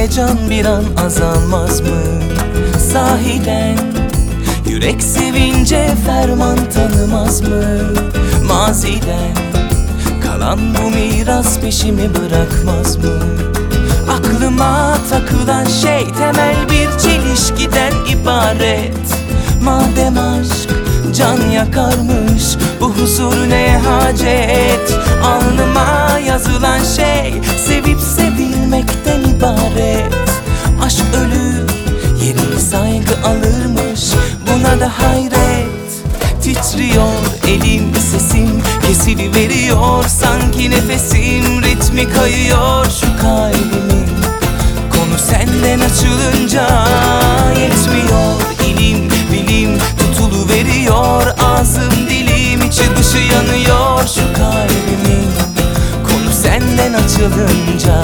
heyecan bir an azalmaz mı? Sahiden yürek sevince ferman tanımaz mı? Maziden kalan bu miras peşimi bırakmaz mı? Aklıma takılan şey temel bir çelişkiden ibaret. Madem aşk can yakarmış, bu huzur neye hacet? Alnıma yazılan şey sevip sevilmekten ibaret. Aşk ölür, yerini saygı alırmış, buna da hayret. Titriyor elim, sesim kesiliveriyor, sanki nefesim ritmi kayıyor. Şu kalbimin konu senden açılınca yetmiyor, ilim bilim tutuluveriyor. Ağzım dilim içi dışı yanıyor. Şu kalbimin konu senden açılınca.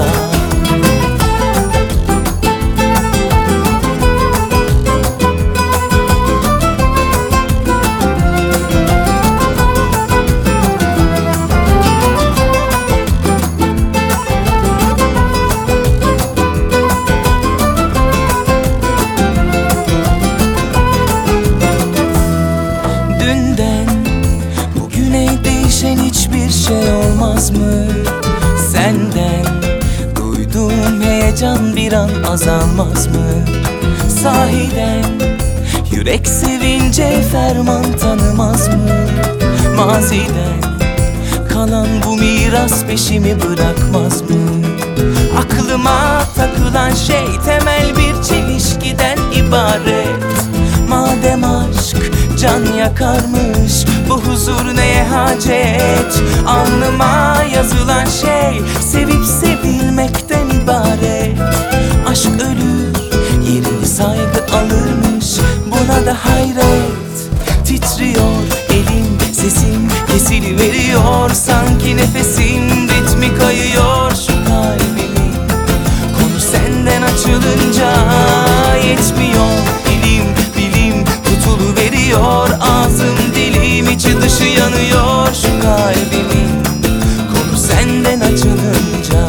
Değişen hiçbir şey olmaz mı? Senden duyduğum heyecan bir an azalmaz mı? Sahiden yürek sevince ferman tanımaz mı? Maziden kalan bu miras peşimi bırakmaz mı? Aklıma takılan şey temel bir çelişkiden ibaret. Madem aşk can yakarmış, bu huzur neye hacet? Alnıma yazılan şey sevip sevilmekten ibaret. Aşk ölür, yerini saygı alırmış, buna da hayret. Titriyor elim, sesim kesiliveriyor, sanki nefesim ritmi kayıyor. Şu kalbimin konu senden açılınca yetmiyor, ilim bilim tutuluveriyor. Ağzım dilim içi dışı yanıyor. Şu kalbimin konu senden açılınca.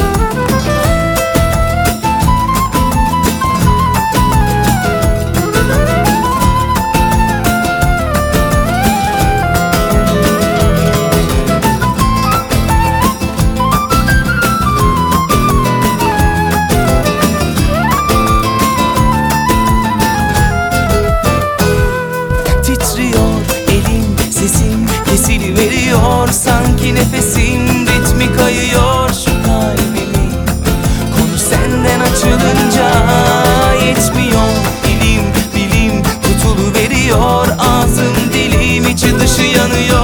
Kesiliveriyor, sanki nefesim ritmi kayıyor. Şu kalbimin konu senden açılınca yetmiyor, ilim bilim tutuluveriyor. Ağzım dilim içi dışı yanıyor.